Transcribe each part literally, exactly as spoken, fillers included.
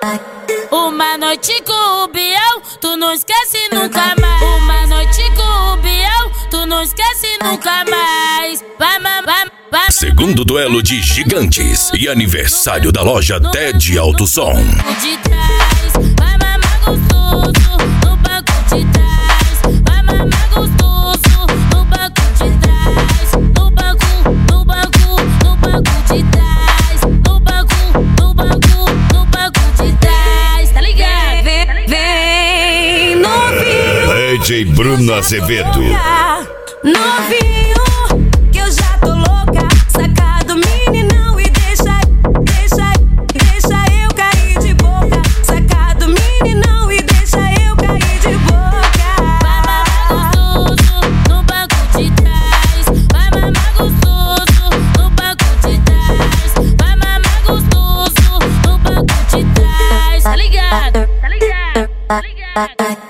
Uma noite com o Biel, tu não esquece nunca mais. Uma noite com o Biel, tu não esquece nunca mais. Vai, vai, vai, vai. Segundo duelo de gigantes e aniversário da loja Ted Alto Som. De trás, vai mamar gostoso no banco de trás. Vai mamar gostoso no banco de trás. No banco, no banco, no banco de trás. No banco, no banco, no banco de trás. Tá ligado? Vem, vem, novinho. D J Bruno Azevedo. Novinho, que eu já tô louca. Sacado meninão e deixa, deixa, deixa eu cair de boca. Sacado meninão e deixa eu cair de boca. Vai mamar gostoso no banco de trás. Vai mamar gostoso no banco de trás. Vai mamar gostoso no banco de trás. Tá ligado? Tá ligado? Tá ligado?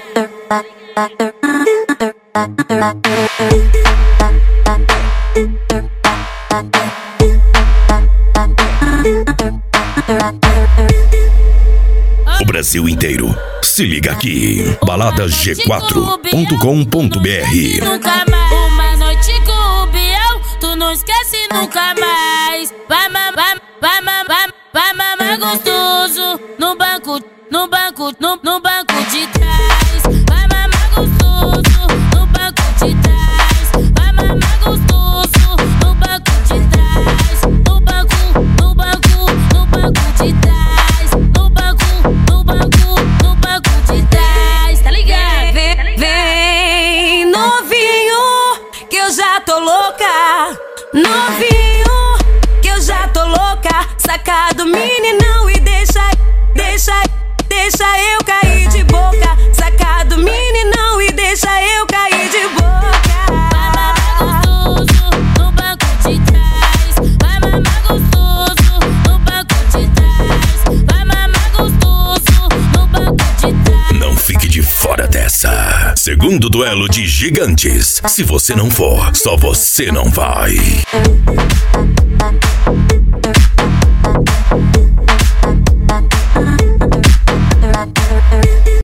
O Brasil inteiro se liga aqui. balada g quatro ponto com ponto b r. Nunca mais. Uma noite com o Biel, tu não esquece nunca mais. Vai mamar, vai mamar, vai mamar gostoso no banco, no banco, no, no banco de trás. Vai mamar gostoso no banco de trás. Vai mamar gostoso no banco de trás. No banco, no banco, no banco de trás. No banco, no banco, no banco de trás. Tá ligado? Vem, vem, novinho, que eu já tô louca. Novinho, que eu já tô louca. Sacado meninão e deixa, deixa, deixa eu cair de boca. Sacado meninão e deixa eu cair de boca. Vai mamar gostoso no banco de trás. Vai mamar gostoso no banco de trás. Vai mamar gostoso no banco de trás. Não fique de fora dessa. Segundo duelo de gigantes. Se você não for, só você não vai.